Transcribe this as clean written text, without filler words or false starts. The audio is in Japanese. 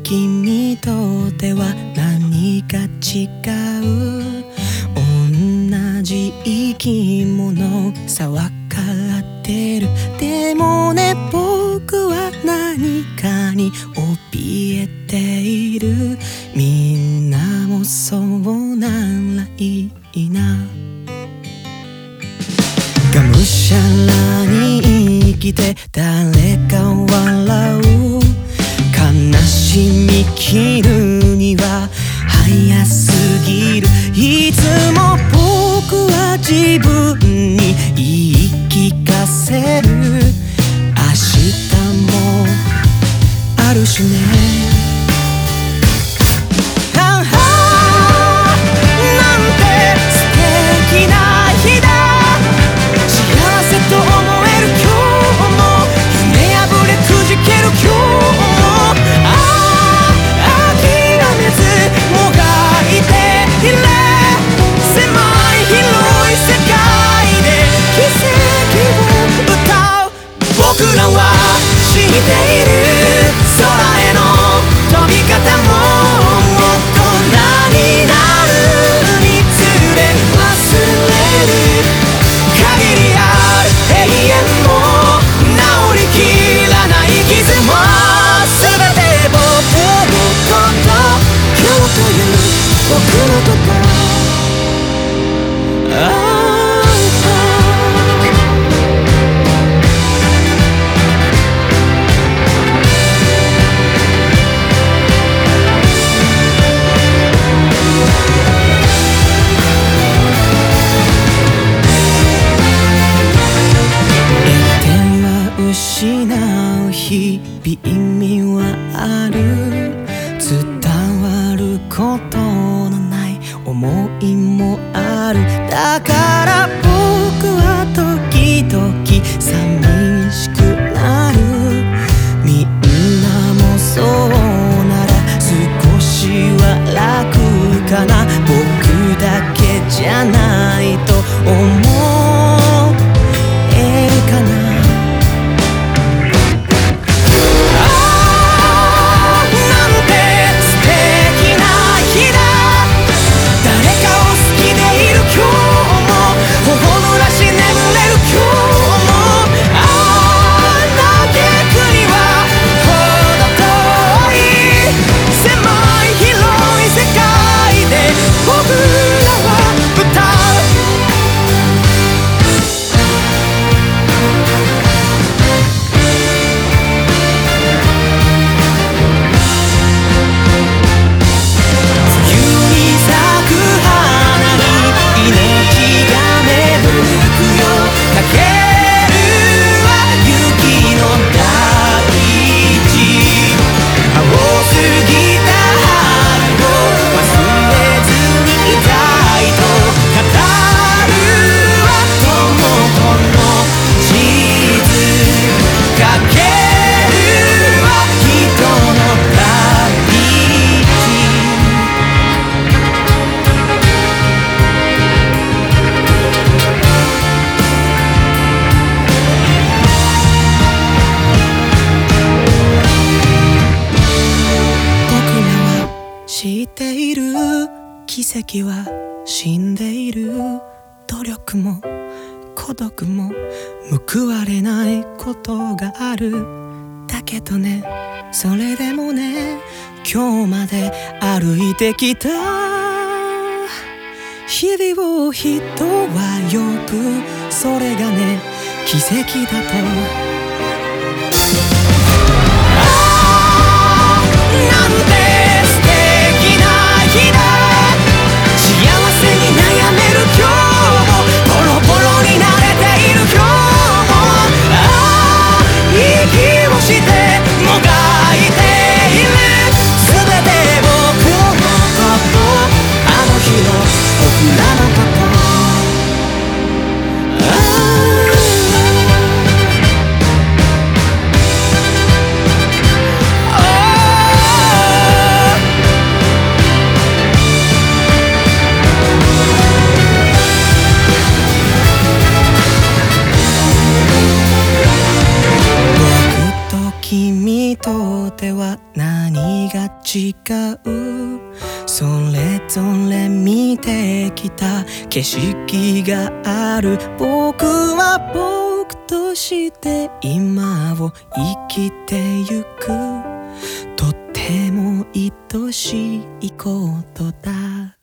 君とでは何か違う。同じ生き物さわかってる。でもね僕は何かに怯えている。みんなもそうならいいな。がむしゃらに生きて誰か笑う。悲しみ切るには早すぎる。いつも僕は自分に言い聞かせる。明日もあるしね。僕らは知っている空への飛び方も大人になるにつれ忘れる限りある永遠も治りきらない傷も全て僕のこと今日という僕のこと失う日々意味はある。伝わることのない思いもある。だから僕は時々寂しくなる。みんなもそうなら少しは楽かな。僕だけじゃないと思えるかな。知っている奇跡は死んでいる。努力も孤独も報われないことがある。だけどねそれでもね今日まで歩いてきた日々を人は呼ぶ。それがね奇跡だと。なんて人では何が違う？それぞれ見てきた景色がある。僕は僕として今を生きてゆく。とっても愛しいことだ。